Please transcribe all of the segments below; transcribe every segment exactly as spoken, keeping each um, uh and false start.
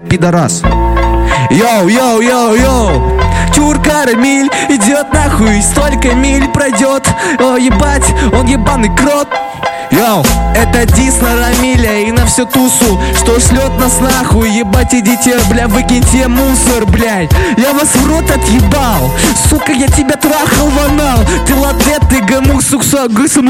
пидорас. Йоу, йоу, йоу, йоу. Чурка Рамиль идет нахуй, столько миль пройдет. О, ебать, он ебаный крот. Йоу, это дис на Рамиля и на всю тусу, что шлет нас нахуй. Ебать, идите, бля, выкиньте мусор, блядь. Я вас в рот отъебал, сука, я тебя трахал в анал. Ты ладет, ты гомосексуалист,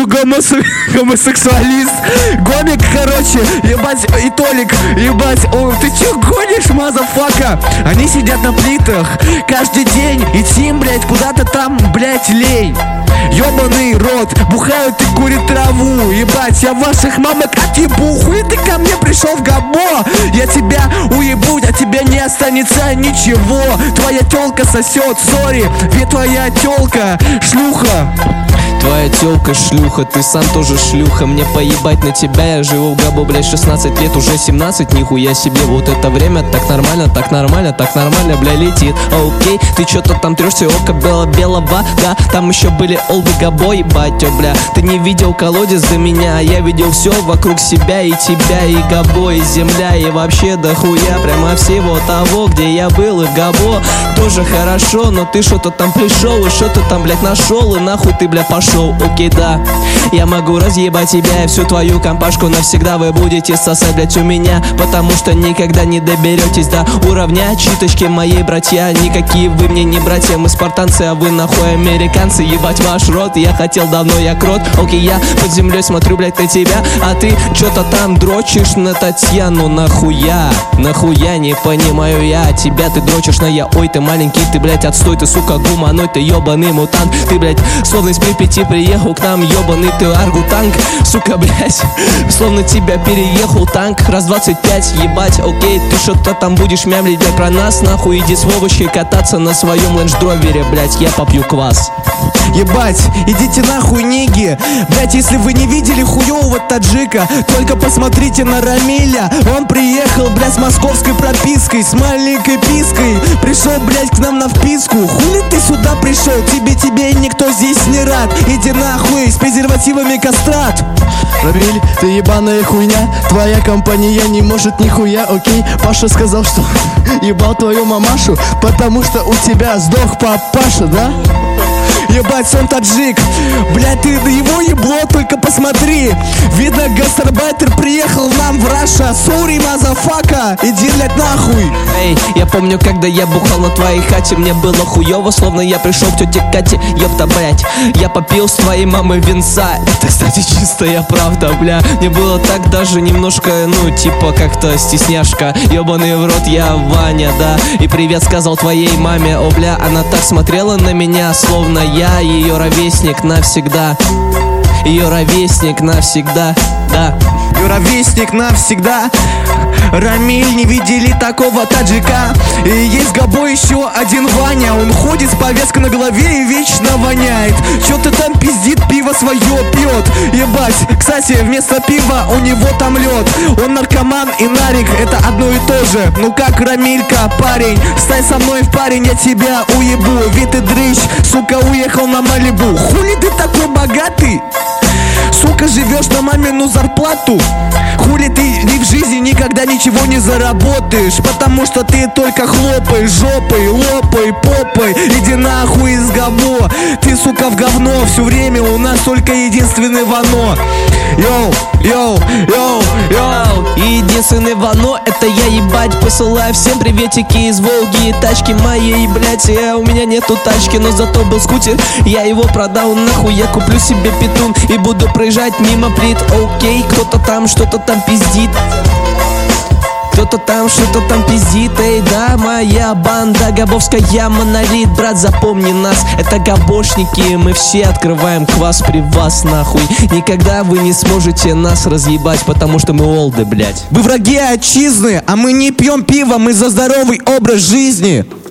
гомосексуалист. Гомик, короче, ебать, и Толик, ебать. О, ты чё гонишь, мазафака? Они сидят на плитах каждый день, и тим, блядь, куда-то там, блядь, лей. Ёбаный рот, бухают и курят траву. Ебать, я ваших мамок отъебу. Хуй ты ко мне пришел в габо. Я тебя уебу, от тебя не останется ничего. Твоя тёлка сосет, сори, ведь твоя тёлка шлюха. Твоя тёлка шлюха, ты сам тоже шлюха. Мне поебать на тебя, я живу в габо, блядь, шестнадцать лет, уже семнадцать, нихуя себе. Вот это время так нормально, так нормально, так нормально, бля, летит. Окей, ты чё-то там трёшься, око бело-белого, да. Там еще были олды габо, ебать, о, бля. Ты не видел колодец до меня, а я видел все вокруг себя, и тебя, и габо, и земля, и вообще да хуя. Прямо всего того, где я был, и в габо тоже хорошо. Но ты что-то там пришел, и что-то там, блядь, нашел, и нахуй ты, бля, пошел. Окей, да, я могу разъебать тебя и всю твою компашку навсегда. Вы будете сосать, блядь, у меня, потому что никогда не доберетесь до уровня читочки моей, братья. Никакие вы мне не братья, мы спартанцы, а вы нахуй американцы. Ебать ваш рот, я хотел давно, я крот. Окей, я под землей смотрю, блядь, на тебя, а ты что-то там дрочишь на Татьяну. Нахуя, нахуя, не понимаю я тебя. Ты дрочишь на я, ой, ты маленький, ты, блядь, отстой. Ты, сука, гуманой, ты ебаный мутант. Ты, блядь, словно из Припяти приехал к нам, ебаный ты аргутанк. Сука, блядь, словно тебя переехал танк. Раз двадцать пять, ебать, окей, ты что-то там будешь мямлить, блядь, про нас. Нахуй иди с Вовочкой кататься на своем лэндж-дровере, блядь, я попью квас. Ебать, идите нахуй, ниги. Блять, если вы не видели хуёвого таджика, только посмотрите на Рамиля. Он приехал, блядь, с московской пропиской, с маленькой пиской. Пришел, блядь, к нам на вписку. Хули ты сюда пришел? Тебе, тебе никто здесь не рад. Иди нахуй, с презервативами кастрат. Рамиль, ты ебаная хуйня. Твоя компания не может нихуя, окей. Паша сказал, что ебал твою мамашу, потому что у тебя сдох папаша, да? Ебать, он таджик. Блядь, ты на его ебло только посмотри. Видно, гастарбайтер приехал нам в Раша. Сори, мазафака, иди, блядь, нахуй. Эй, я помню, когда я бухал на твоей хате, мне было хуёво, словно я пришел к тете Кате. Ёпта, блядь, я попил с твоей мамой винца. Это, кстати, чистая правда, бля. Мне было так даже немножко, ну, типа, как-то стесняшка. Ёбаный в рот, я Ваня, да. И привет сказал твоей маме, о, бля. Она так смотрела на меня, словно я ее ровесник навсегда. Ее ровесник навсегда, да. Ее ровесник навсегда. Рамиль, не видели такого таджика. И есть габо еще один Ваня. Он ходит с повязкой на голове и вечно воняет. Че-то там пиздит, пиво свое пьет. Ебать, кстати, вместо пива у него там лед. Он наркоман и нарик, это одно и то же. Ну как, Рамилька, парень, встань со мной в парень, я тебя уебу. Ведь ты дрыщ, сука, уехал на Малибу. Хули ты такой богатый? Сука, живешь на мамину зарплату. Хули ты ни в жизни никогда ничего не заработаешь, потому что ты только хлопаешь жопой, лопай, попой. Иди нахуй из габо. Ты, сука, в говно. Все время у нас только единственный Вано. Йоу, йоу, йоу, йоу. Единственный Вано, это я, ебать. Посылаю всем приветики из Волги и тачки моей, блять. Я, у меня нету тачки, но зато был скутер. Я его продал нахуй, я куплю себе питун и буду проезжать мимо плит. Окей, кто-то там что-то там пиздит. Кто-то там что-то там пиздит, эй, да, моя банда габовская монолит, брат, запомни нас, это габошники, мы все открываем квас при вас, нахуй. Никогда вы не сможете нас разъебать, потому что мы олды, блять. Вы враги отчизны, а мы не пьем пиво, мы за здоровый образ жизни.